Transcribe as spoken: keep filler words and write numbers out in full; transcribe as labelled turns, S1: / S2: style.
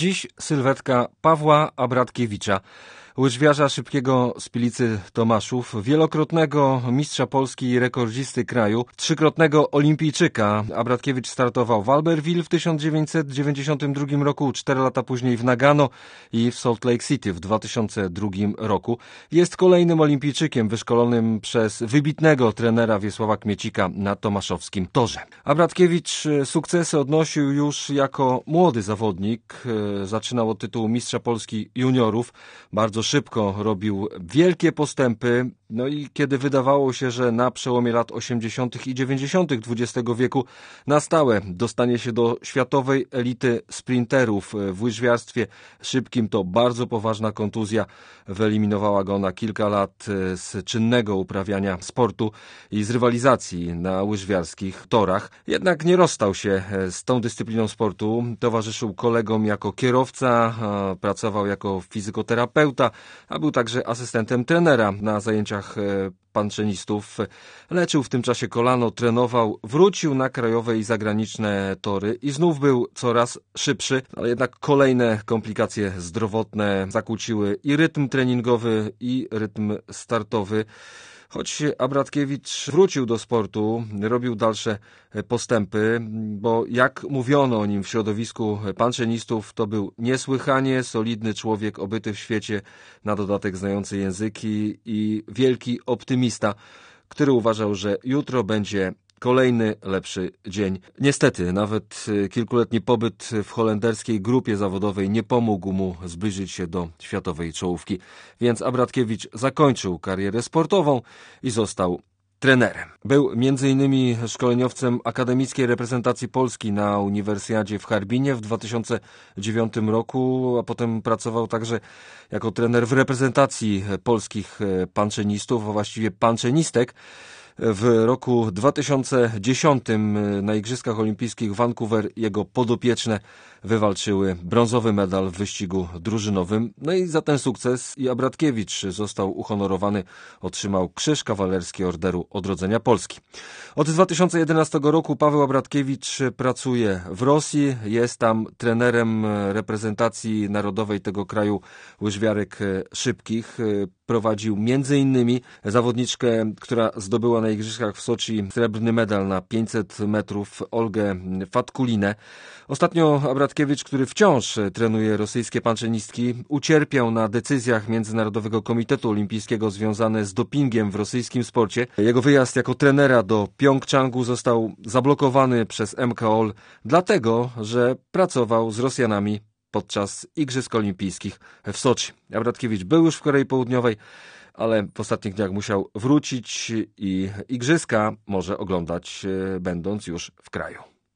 S1: Dziś sylwetka Pawła Abratkiewicza, łyżwiarza szybkiego z Pilicy Tomaszów, wielokrotnego mistrza Polski i rekordzisty kraju, trzykrotnego olimpijczyka. Abratkiewicz startował w Albertville w tysiąc dziewięćset dziewięćdziesiątym drugim roku, cztery lata później w Nagano i w Salt Lake City w dwa tysiące drugim roku. Jest kolejnym olimpijczykiem wyszkolonym przez wybitnego trenera Wiesława Kmiecika na tomaszowskim torze. Abratkiewicz sukcesy odnosił już jako młody zawodnik. Zaczynał od tytułu mistrza Polski juniorów. Bardzo szybko robił wielkie postępy, no i kiedy wydawało się, że na przełomie lat osiemdziesiątych i dziewięćdziesiątych dwudziestego wieku na stałe dostanie się do światowej elity sprinterów w łyżwiarstwie szybkim, to bardzo poważna kontuzja wyeliminowała go na kilka lat z czynnego uprawiania sportu i z rywalizacji na łyżwiarskich torach. Jednak nie rozstał się z tą dyscypliną sportu, towarzyszył kolegom jako kierowca, pracował jako fizykoterapeuta, a był także asystentem trenera na zajęciach panczenistów. Leczył w tym czasie kolano, trenował, wrócił na krajowe i zagraniczne tory i znów był coraz szybszy, ale jednak kolejne komplikacje zdrowotne zakłóciły i rytm treningowy, i rytm startowy. Choć Abratkiewicz wrócił do sportu, robił dalsze postępy, bo jak mówiono o nim w środowisku panczenistów, to był niesłychanie solidny człowiek, obyty w świecie, na dodatek znający języki i wielki optymista, który uważał, że jutro będzie kolejny lepszy dzień. Niestety, nawet kilkuletni pobyt w holenderskiej grupie zawodowej nie pomógł mu zbliżyć się do światowej czołówki, więc Abratkiewicz zakończył karierę sportową i został trenerem. Był między innymi szkoleniowcem akademickiej reprezentacji Polski na Uniwersjadzie w Harbinie w dwa tysiące dziewiątym roku, a potem pracował także jako trener w reprezentacji polskich panczenistów, a właściwie panczenistek. W roku dwa tysiące dziesiątym na Igrzyskach Olimpijskich w Vancouver jego podopieczne wywalczyły brązowy medal w wyścigu drużynowym. No i za ten sukces i Abratkiewicz został uhonorowany, otrzymał Krzyż Kawalerski Orderu Odrodzenia Polski. Od dwa tysiące jedenastego roku Paweł Abratkiewicz pracuje w Rosji, jest tam trenerem reprezentacji narodowej tego kraju łyżwiarek szybkich. Prowadził między innymi zawodniczkę, która zdobyła na Igrzyskach w Soczi srebrny medal na pięćset metrów, Olgę Fatkulinę. Ostatnio Abratkiewicz, który wciąż trenuje rosyjskie panczenistki, ucierpiał na decyzjach Międzynarodowego Komitetu Olimpijskiego związane z dopingiem w rosyjskim sporcie. Jego wyjazd jako trenera do Pjongczangu został zablokowany przez M K O L, dlatego że pracował z Rosjanami podczas Igrzysk Olimpijskich w Soczi. Abratkiewicz był już w Korei Południowej, ale w ostatnich dniach musiał wrócić i Igrzyska może oglądać, będąc już w kraju.